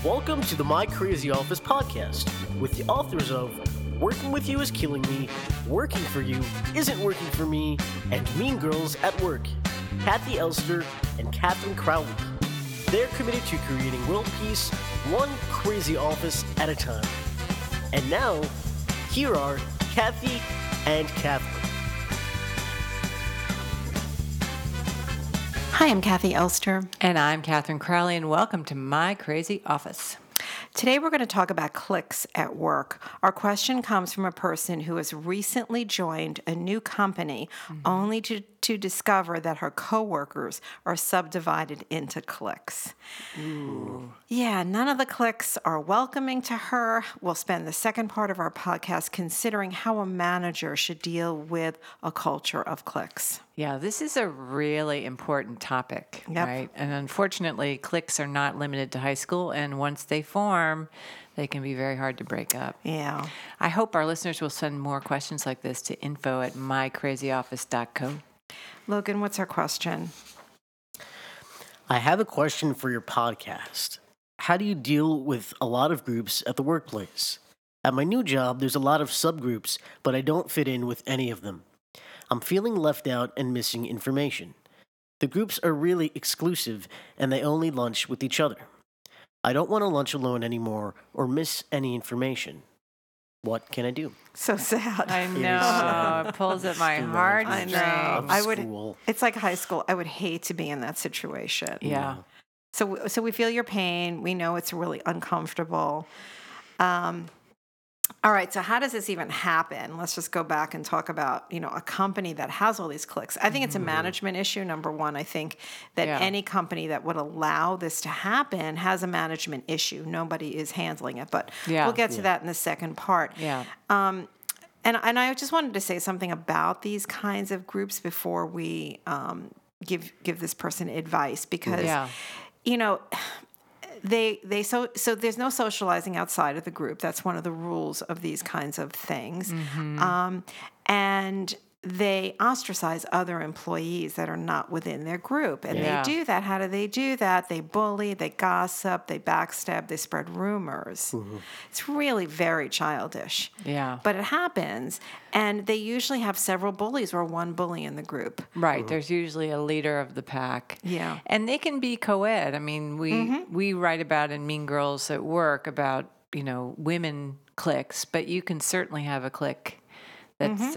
Welcome to the My Crazy Office podcast with the authors of Working With You Is Killing Me, Working For You Isn't Working For Me, and Mean Girls at Work, Kathy Elster and Catherine Crowley. They're committed to creating world peace, one crazy office at a time. And now, here are Kathy and Catherine. Hi, I'm Kathy Elster. And I'm Catherine Crowley, and welcome to My Crazy Office. Today we're going to talk about cliques at work. Our question comes from a person who has recently joined a new company only to discover that her coworkers are subdivided into cliques. Ooh. Yeah, none of the cliques are welcoming to her. We'll spend the second part of our podcast considering how a manager should deal with a culture of cliques. Yeah, this is a really important topic, right? And unfortunately, cliques are not limited to high school, and once they form, they can be very hard to break up. Yeah. I hope our listeners will send more questions like this to info@mycrazyoffice.co. Logan, what's our question? I have a question for your podcast. How do you deal with a lot of groups at the workplace? At my new job, there's a lot of subgroups, but I don't fit in with any of them. I'm feeling left out and missing information. The groups are really exclusive, and they only lunch with each other. I don't want to lunch alone anymore or miss any information. What can I do? So sad. I know. It pulls at my heartstrings. I know. It's like high school. I would hate to be in that situation. Yeah. So we feel your pain. We know it's really uncomfortable. All right. So how does this even happen? Let's just go back and talk about, a company that has all these cliques. I think it's a management issue. Number one, I think that any company that would allow this to happen has a management issue. Nobody is handling it, but we'll get to that in the second part. Yeah. And I just wanted to say something about these kinds of groups before we give this person advice because, so there's no socializing outside of the group. That's one of the rules of these kinds of things. And they ostracize other employees that are not within their group. And they do that. How do they do that? They bully, they gossip, they backstab, they spread rumors. It's really very childish. Yeah. But it happens. And they usually have several bullies or one bully in the group. Right. There's usually a leader of the pack. Yeah. And they can be co-ed. I mean, we write about in Mean Girls at Work about, women cliques, but you can certainly have a clique that's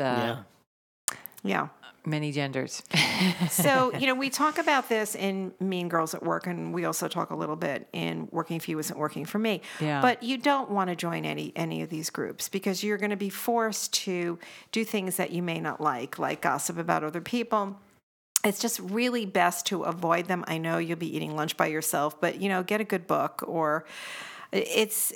many genders. So, we talk about this in Mean Girls at Work, and we also talk a little bit in Working For You Isn't Working For Me. Yeah. But you don't want to join any of these groups because you're going to be forced to do things that you may not like gossip about other people. It's just really best to avoid them. I know you'll be eating lunch by yourself, but, get a good book or it's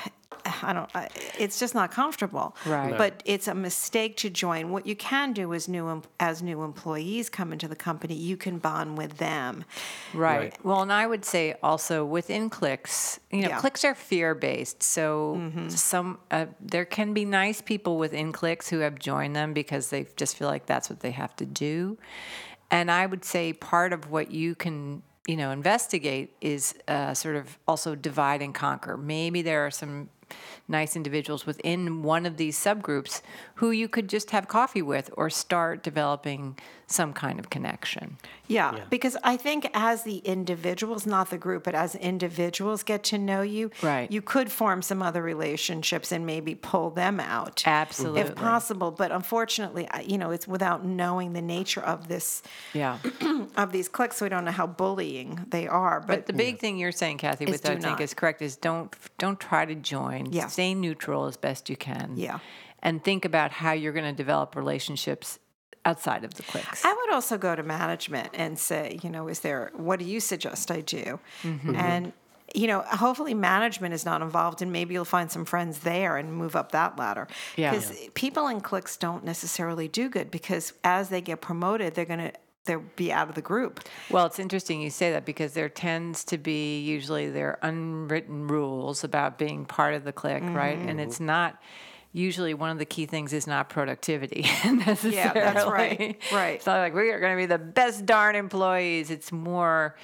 just not comfortable. Right. But it's a mistake to join. What you can do is as new employees come into the company, you can bond with them. Right. Well, and I would say also within cliques, cliques are fear-based. So there can be nice people within cliques who have joined them because they just feel like that's what they have to do. And I would say part of what you can investigate is sort of also divide and conquer. Maybe there are some nice individuals within one of these subgroups who you could just have coffee with or start developing some kind of connection. Yeah, because I think as the individuals, not the group, but as individuals get to know you, you could form some other relationships and maybe pull them out. Absolutely. If possible. But unfortunately, it's without knowing the nature of this, of these cliques, so we don't know how bullying they are. But the big thing you're saying, Kathy, which I think is correct, is don't try to join. Yeah. Stay neutral as best you can. Yeah. And think about how you're going to develop relationships outside of the cliques. I would also go to management and say, what do you suggest I do? And, hopefully management is not involved and maybe you'll find some friends there and move up that ladder. Because people in cliques don't necessarily do good because as they get promoted, they'll be out of the group. Well, it's interesting you say that because there tends to be usually there unwritten rules about being part of the clique, right? And it's not... Usually one of the key things is not productivity necessarily. Yeah, that's right. It's not like we are going to be the best darn employees. It's more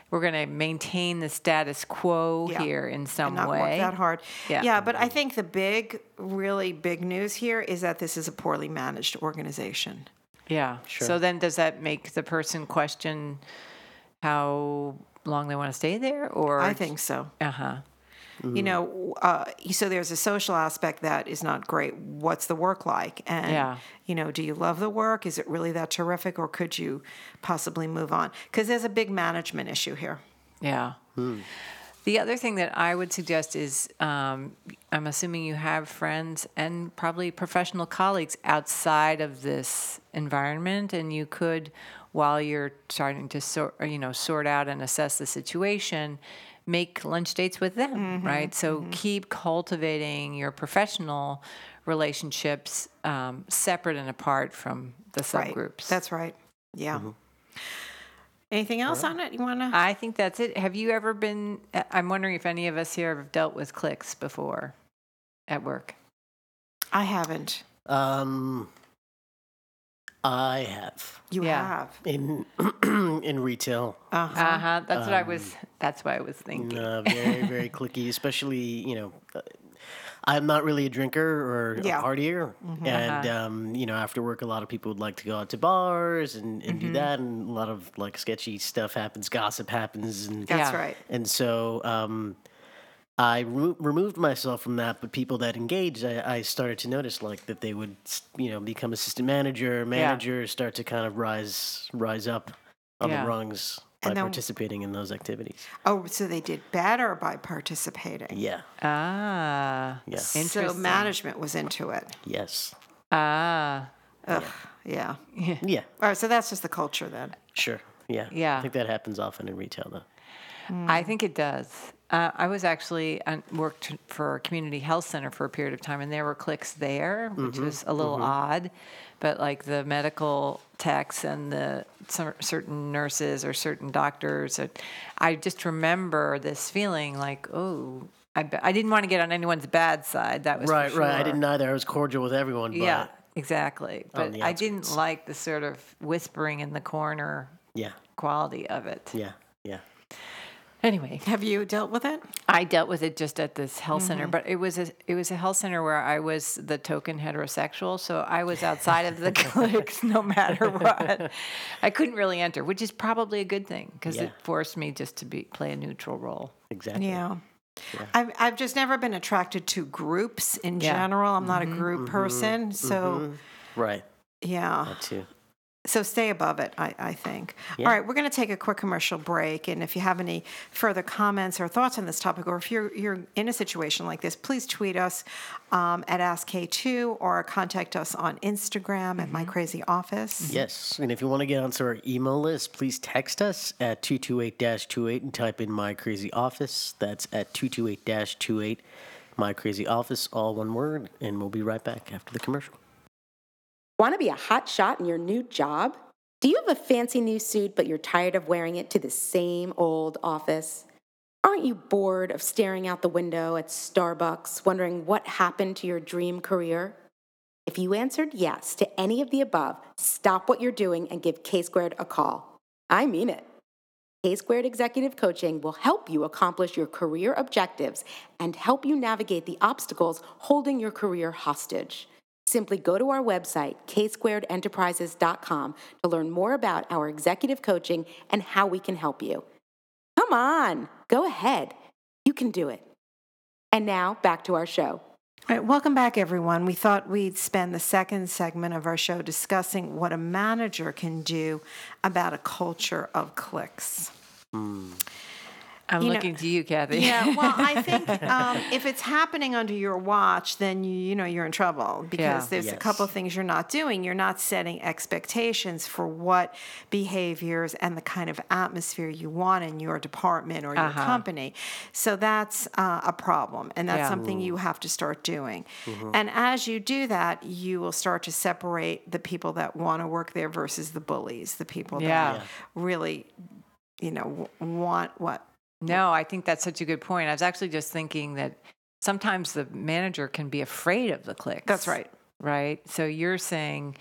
we're going to maintain the status quo here in some not way. Work that hard. Yeah. Yeah, but I think the really big news here is that this is a poorly managed organization. Yeah. Sure. So then does that make the person question how long they want to stay there? Or I think so. Uh-huh. You know, so there's a social aspect that is not great. What's the work like? And, you know, do you love the work? Is it really that terrific? Or could you possibly move on? Because there's a big management issue here. Yeah. The other thing that I would suggest is I'm assuming you have friends and probably professional colleagues outside of this environment, and you could, while you're starting to sort out and assess the situation, make lunch dates with them, right? So keep cultivating your professional relationships separate and apart from the subgroups. Right. That's right. Yeah. Anything else on it you want to? I think that's it. Have you ever been, I'm wondering if any of us here have dealt with cliques before at work. I haven't. I have. You have. In retail. That's what I was. That's what I was thinking. Very, very cliquey, especially, you know, I'm not really a drinker or a partier. And, you know, after work, a lot of people would like to go out to bars and do that. And a lot of, like, sketchy stuff happens, gossip happens. And, That's right. And so I removed myself from that, but people that engaged, I started to notice, like, that they would, you know, become assistant manager, start to kind of rise up on the rungs by participating in those activities. Oh, so they did better by participating. Yeah. Yeah. So management was into it. Yes. Yeah. Yeah. All right, so that's just the culture then. Sure. Yeah. Yeah. I think that happens often in retail, though. I think it does. I was actually worked for a community health center for a period of time, and there were cliques there, which was a little odd. But like the medical techs and the certain nurses or certain doctors, I just remember this feeling like, oh, I didn't want to get on anyone's bad side. That was right. for sure. Right. I didn't either. I was cordial with everyone. But yeah, exactly. But I didn't outskirts. like the sort of whispering in the corner quality of it. Yeah. Yeah. Anyway, Have you dealt with it? I dealt with it just at this health center, but it was a health center where I was the token heterosexual, so I was outside of the cliques no matter what. I couldn't really enter, which is probably a good thing because it forced me just to play a neutral role. Exactly. Yeah. I've just never been attracted to groups in general. I'm not a group person, so Right. yeah. That too. So stay above it, I think. Yeah. All right, we're going to take a quick commercial break, and if you have any further comments or thoughts on this topic, or if you're in a situation like this, please tweet us at AskK2 or contact us on Instagram at My Crazy Office. Yes. And if you want to get onto our email list, please text us at 228-28 and type in My Crazy Office. That's at 228-28, My Crazy Office, all one word, and we'll be right back after the commercial. Want to be a hot shot in your new job? Do you have a fancy new suit, but you're tired of wearing it to the same old office? Aren't you bored of staring out the window at Starbucks, wondering what happened to your dream career? If you answered yes to any of the above, stop what you're doing and give K-Squared a call. I mean it. K-Squared Executive Coaching will help you accomplish your career objectives and help you navigate the obstacles holding your career hostage. Simply go to our website, ksquaredenterprises.com, to learn more about our executive coaching and how we can help you. Come on, go ahead. You can do it. And now, back to our show. All right, welcome back, everyone. We thought we'd spend the second segment of our show discussing what a manager can do about a culture of cliques. I'm looking to you, Kathy. Yeah, well, I think if it's happening under your watch, then you're in trouble because there's a couple of things you're not doing. You're not setting expectations for what behaviors and the kind of atmosphere you want in your department or your company. So that's a problem, and that's something you have to start doing. And as you do that, you will start to separate the people that want to work there versus the bullies, the people that really, want what. No, I think that's such a good point. I was actually just thinking that sometimes the manager can be afraid of the cliques. That's right. Right? So you're saying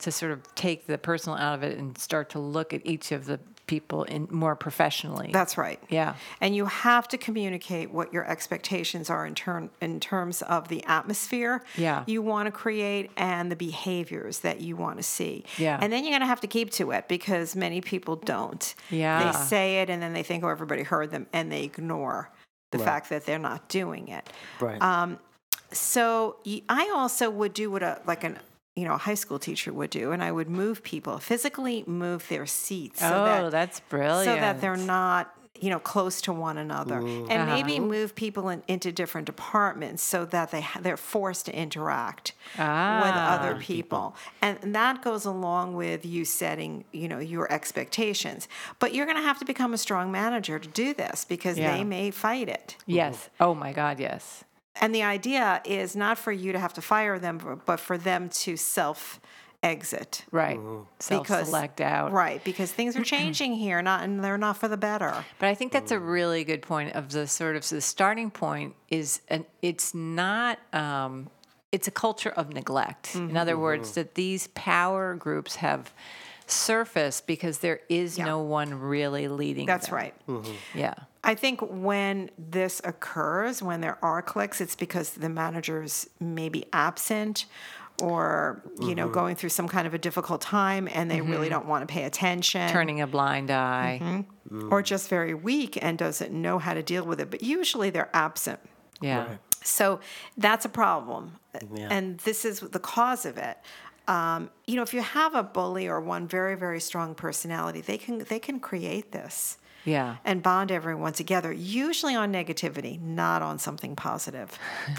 to sort of take the personal out of it and start to look at each of the people in more professionally. That's right. Yeah. And you have to communicate what your expectations are in terms of the atmosphere you want to create and the behaviors that you want to see. Yeah. And then you're going to have to keep to it because many people don't. Yeah. They say it and then they think, oh, everybody heard them, and they ignore the fact that they're not doing it. Right. So I also would do what a high school teacher would do, and I would physically move their seats. That's brilliant. So that they're not, close to one another. And maybe move people into different departments so that they're forced to interact with other people. And that goes along with you setting, your expectations. But you're going to have to become a strong manager to do this because they may fight it. Yes. Oh, my God, yes. And the idea is not for you to have to fire them, but for them to self-exit. Right. Self-select out. Right, because things are changing here, and they're not for the better. But I think that's a really good point of the starting point is, it's not, it's a culture of neglect. In other words, that these power groups have surfaced because there is no one really leading That's them. right. Yeah. I think when this occurs, when there are cliques, it's because the managers may be absent or, going through some kind of a difficult time and they really don't want to pay attention. Turning a blind eye. Or just very weak and doesn't know how to deal with it. But usually they're absent. Yeah. Right. So that's a problem. Yeah. And this is the cause of it. If you have a bully or one very, very strong personality, they can create this. Yeah. And bond everyone together, usually on negativity, not on something positive.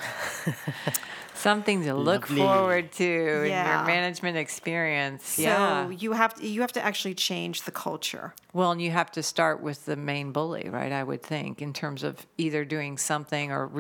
Something to look forward to in your management experience. So you have to actually change the culture. Well, and you have to start with the main bully, right? I would think, in terms of either doing something or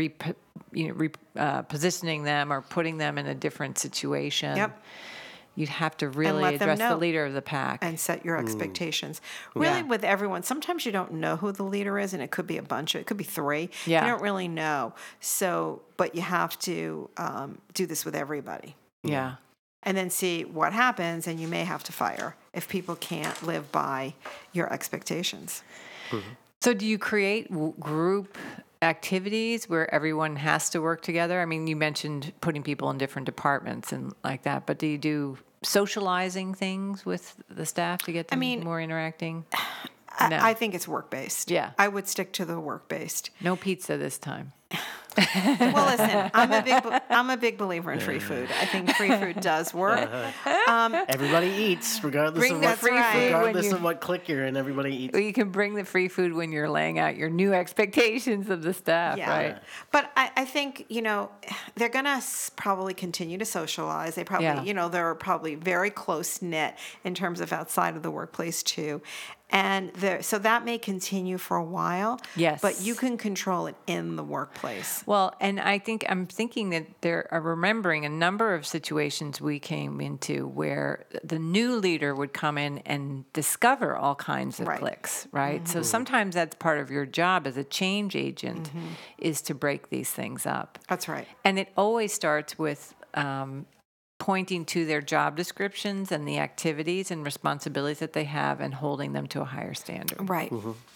positioning them or putting them in a different situation. Yep. You'd have to really address the leader of the pack. And set your expectations. Really with everyone. Sometimes you don't know who the leader is, and it could be it could be 3. Yeah. You don't really know. So, but you have to do this with everybody. Yeah. And then see what happens, and you may have to fire if people can't live by your expectations. So do you create group activities where everyone has to work together? I mean, you mentioned putting people in different departments and like that, but do you do socializing things with the staff to get them more interacting? No. I think it's work-based. Yeah. I would stick to the work-based. No pizza this time. Well, listen, I'm a big believer in free food. I think free food does work. Everybody eats, regardless of what clique you're in. Everybody eats. Well, you can bring the free food when you're laying out your new expectations of the staff, right? But I think, they're going to probably continue to socialize. They probably, they're probably very close-knit in terms of outside of the workplace, too. And so that may continue for a while. Yes. But you can control it in the workplace. Well, and I'm thinking that remembering a number of situations we came into where the new leader would come in and discover all kinds of cliques, right? So sometimes that's part of your job as a change agent is to break these things up. That's right. And it always starts with pointing to their job descriptions and the activities and responsibilities that they have and holding them to a higher standard. Right.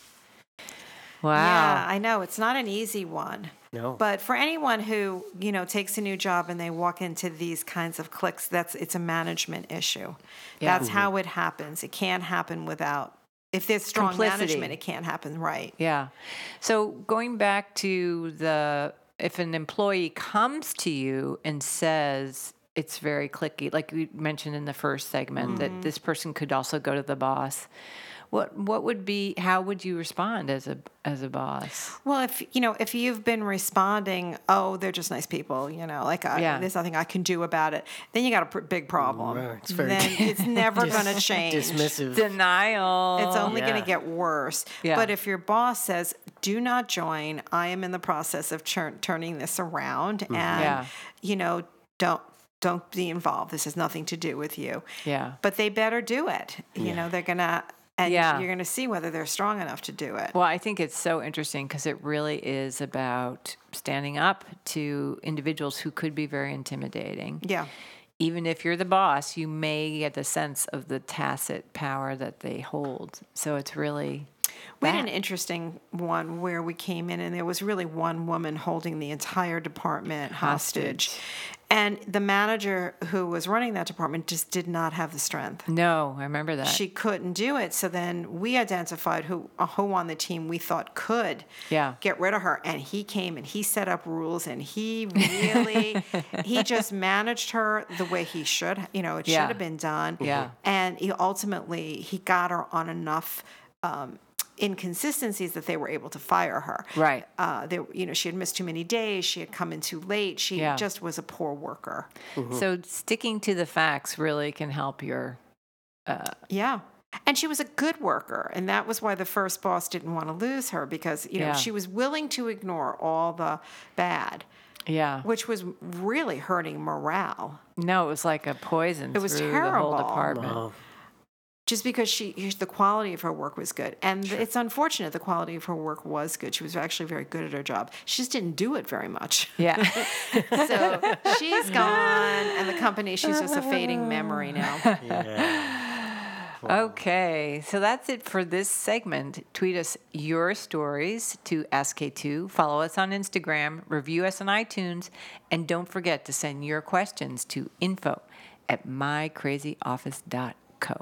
Wow. Yeah, I know. It's not an easy one. No. But for anyone who, takes a new job and they walk into these kinds of cliques, it's a management issue. Yeah. That's how it happens. It can't happen without, if there's strong complicity. management, it can't happen, right? Yeah. So going back to if an employee comes to you and says, it's very cliquey, like we mentioned in the first segment, that this person could also go to the boss. How would you respond as a boss? Well, if you've been responding, oh, they're just nice people, there's nothing I can do about it, then you got a big problem. It's it's never going to change. Dismissive. Denial. It's only going to get worse. Yeah. But if your boss says, do not join, I am in the process of turning this around, and, don't be involved. This has nothing to do with you. Yeah. But they better do it. They're going to, and you're going to see whether they're strong enough to do it. Well, I think it's so interesting because it really is about standing up to individuals who could be very intimidating. Yeah. even if you're the boss, you may get the sense of the tacit power that they hold. So it's really... We had an interesting one where we came in and there was really one woman holding the entire department hostage. And the manager who was running that department just did not have the strength. No, I remember that. She couldn't do it. So then we identified who on the team we thought could get rid of her. And he came and he set up rules and he really, he just managed her the way he should. It should have been done. Yeah. And he got her on enough inconsistencies that they were able to fire her. Right. She had missed too many days. She had come in too late. She just was a poor worker. So sticking to the facts really can help your... And she was a good worker. And that was why the first boss didn't want to lose her because, she was willing to ignore all the bad. Yeah. Which was really hurting morale. No, it was like a poison It was through terrible. the whole department. Wow. Just because the quality of her work was good. And it's unfortunate the quality of her work was good. She was actually very good at her job. She just didn't do it very much. Yeah. So she's gone, and the company, she's just a fading memory now. Yeah. Wow. Okay, so that's it for this segment. Tweet us your stories to SK2, follow us on Instagram, review us on iTunes, and don't forget to send your questions to info@mycrazyoffice.co.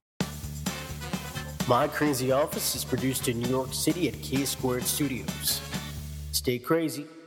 My Crazy Office is produced in New York City at K Squared Studios. Stay crazy.